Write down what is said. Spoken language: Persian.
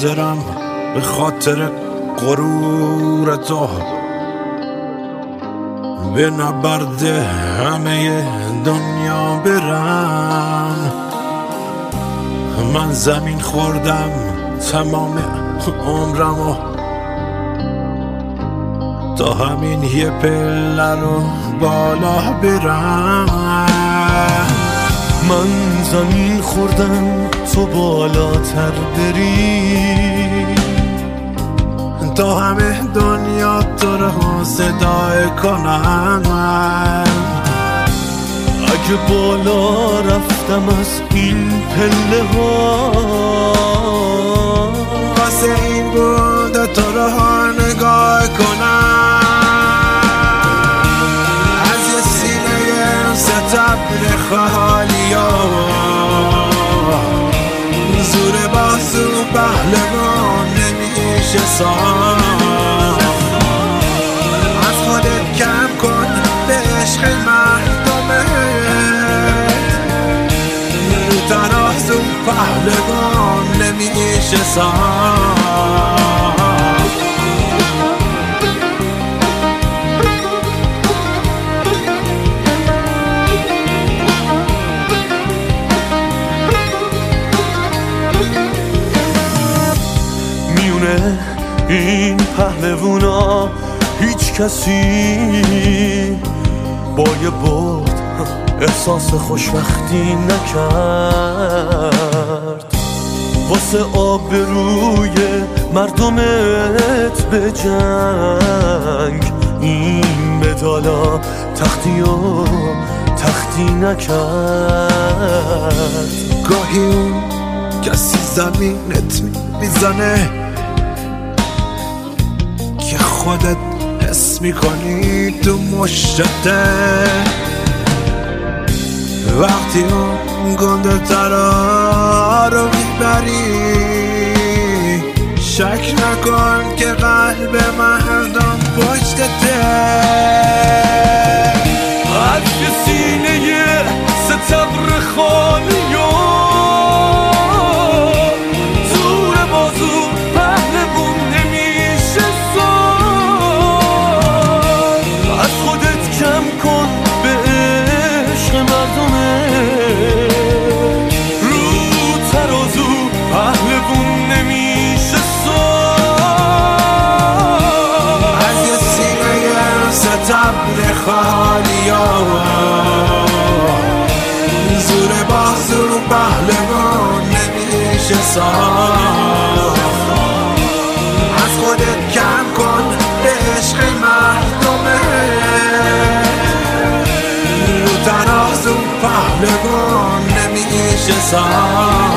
حاضرم به خاطر غرور تو به نبرد همه دنیا برم. من زمین خوردم تمام عمرمو تا همین یه پله رو بالا برم. من زمین خوردم تو بالاتر بری تا همه دنیا تو رو صدای کنم. اگه بالا رفتم از این پله ها واسه این بود تو رو نگاه کنم. از یه سینه ستبر خالی ها زور بازو پهلوان نمیشه سام. از خودت کم کن به عشق مردمه رو ترازو پهلوان نمیشه سام. این پهلوونا هیچ کسی با یه برد احساس خوشبختی نکرد. واسه آبروی مردمت به جنگ این مدالا تختی نکرد. گاهی اون کسی زمینت میزنه که خودت حس میکنی تو مشته. وقتی اون گنده ترا رو میبری شک نکن که قلب مردم پشتته. از یه سینه ستبر خالی زور بازو پهلوون نمیشه سام. از خودت کم کن به عشق مردمه رو ترازو پهلوون نمیشه سام. از یه سینه ستبر خالی زور بازو پهلوان نمیشه سام. از خودت کم کن به عشق مردمه رو ترازو پهلوان نمیشه سام.